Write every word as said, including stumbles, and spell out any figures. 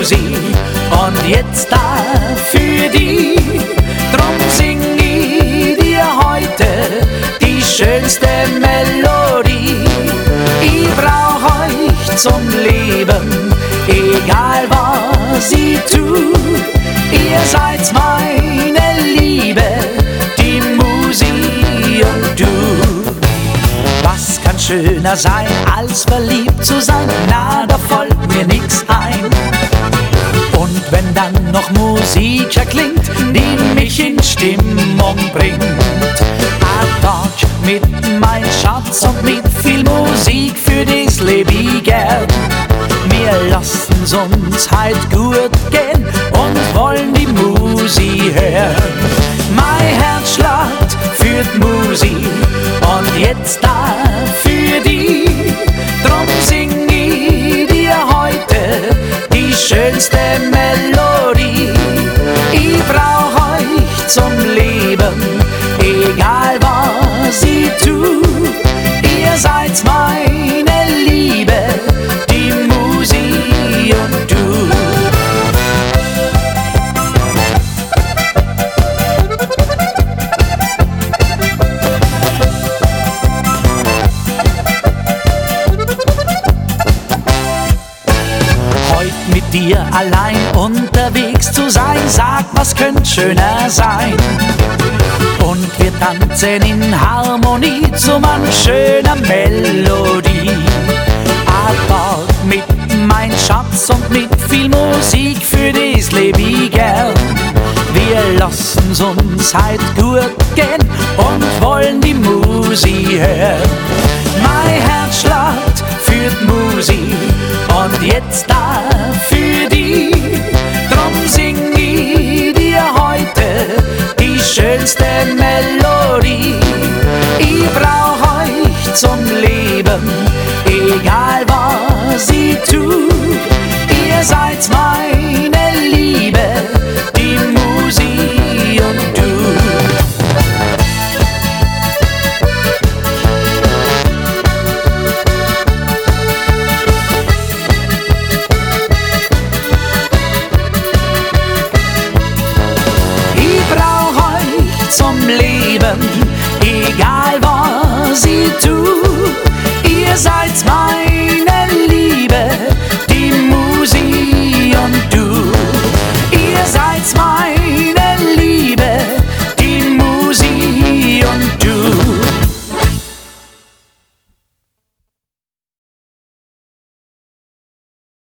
Musi und jetzt da für die. Drum sing ich dir heute die schönste Melodie. Ich brauch euch zum Leben, egal was ich tu. Ihr seid meine Liebe, die Musi und du. Was kann schöner sein, als verliebt zu sein? Na, da folgt mir nix ein. Und wenn dann noch Musik erklingt, die mich in Stimmung bringt. Ein Tag mit mein Schatz und mit viel Musik, für das leb ich gern. Wir lassen's uns heut gut gehen und wollen die Musi hören. Mein Herz schlagt für die Musi und jetzt da für die. Drum sing ich dir heute die schönste Melodie. Ich brauch euch zum Leben, egal was ich tu. Ihr seid meine Liebe, die Musi und du. Heut mit dir allein unterwegs zu sein, sag, was könnte schöner sein? Und wir tanzen in Harmonie zu man schöner Melodie. Aber mit mein Schatz und mit viel Musik, für das leb ich gern. Wir lassen's uns heut gut gehen und wollen die Musi hören. Mein Herz schlagt für die Musi und jetzt da für die. Drum sing ich dir heute die schönste Melodie. Ich brauch euch zum Leben, egal was ich tu. Ihr seid meine Liebe, die Musi und du. Zum Leben, egal was ich tu.